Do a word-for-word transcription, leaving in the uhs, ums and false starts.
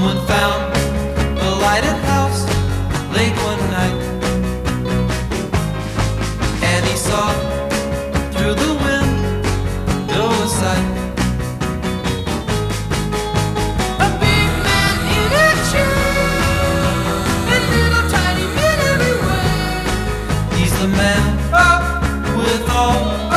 Someone found a lighted house late one night, and he saw through the window a sight. A big man in a chair, and little tiny men everywhere. He's the man with all